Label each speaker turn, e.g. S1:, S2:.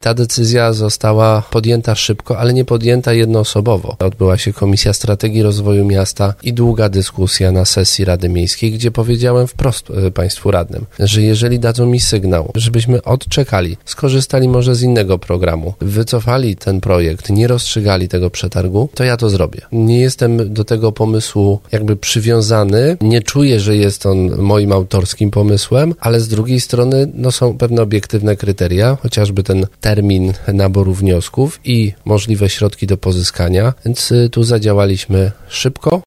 S1: ta decyzja została podjęta szybko, ale nie podjęta jednoosobowo. Odbyła się Komisja Strategii Rozwoju Miasta i długa dyskusja na sesji Rady Miejskiej, gdzie powiedziałem wprost Państwu radnym, że jeżeli dadzą mi sygnał, żebyśmy odczekali, skorzystali może z innego programu, wycofali ten projekt, nie rozstrzygali tego przetargu, to ja to zrobię. Nie jestem do tego pomysłu jakby przywiązany, nie czuję, że jest on moim autorskim pomysłem, ale z drugiej strony są pewne obiektywne kryteria, chociażby ten termin naboru wniosków i możliwe środki do pozyskania, więc tu zadziałaliśmy szybko.